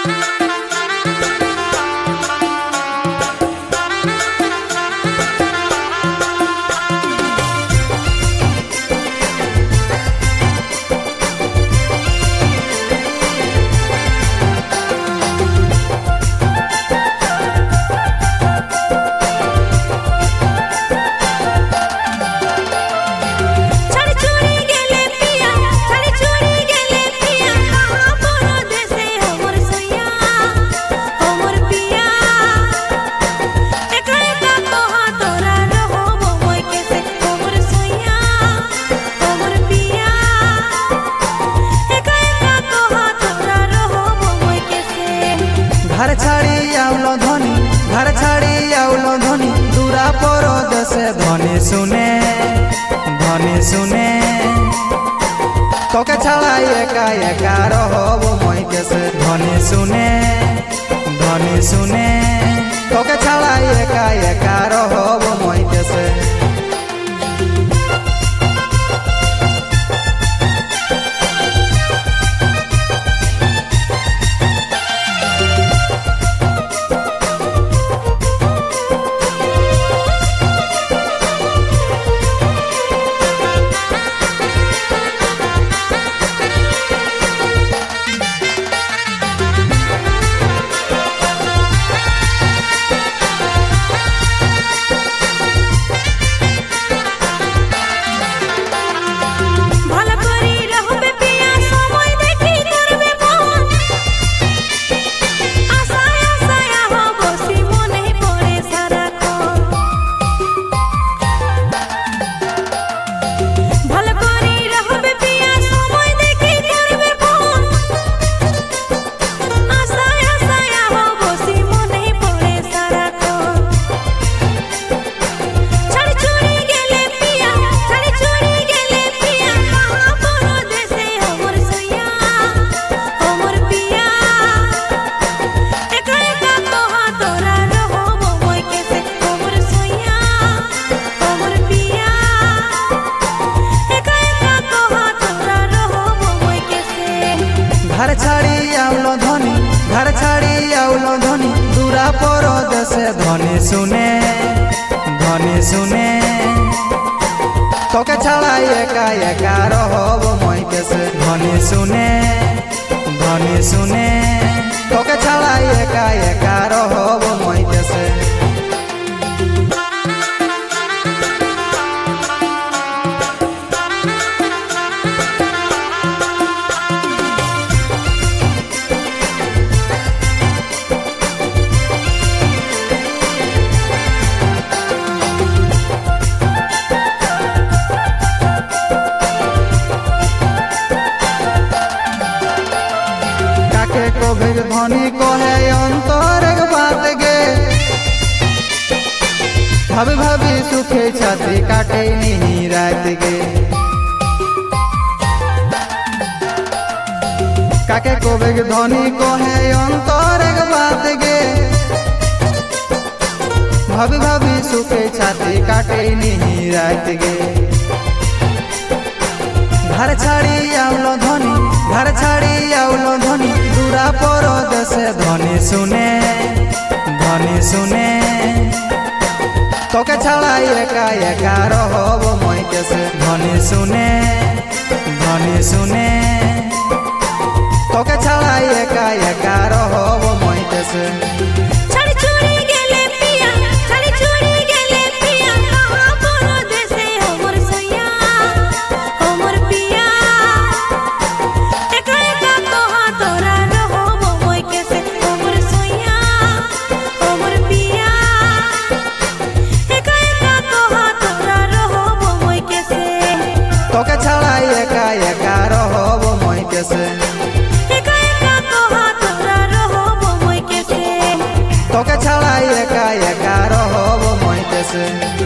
घर छाड़ी आउलो धनी, घर छाड़ी आउलो धनी, दूरा परदेश धनी सुने तोके छाड़ा एका एका रहबो मोई कैसे धनी सुने तोके छाड़ा एका एका रहबो मोई कैसे। घर छाड़ी आउलो धनी, घर छाड़ी आउलो धनी, दूरा परदेश धनी सुने तोके छाड़ा एका एका रहबो मोई कैसे धनी सुने तोके छाड़ा एका एका रहबो मोई कैसे। धनी कहे अंतर बात गे भाभी भाभी सुखे छाती काटे नहीं रात गे काके को बेग धनी कहे अंतर बात गे भाभी भाभी सुखे छाती काटे नहीं रात गे। घर छाड़ी आउलो धनी, घर छाड़ी आउलो धनी, दूरा परदेश धनी सुने तोके छाड़ा एका एका रहबो मोई कैसे धनी सुने तोके छाड़ा एका एका रहबो मोई कैसे। तोके छाड़ा एका एका रहबो मोई कैसे, तोके छाड़ा एका एका रहबो मोई कैसे।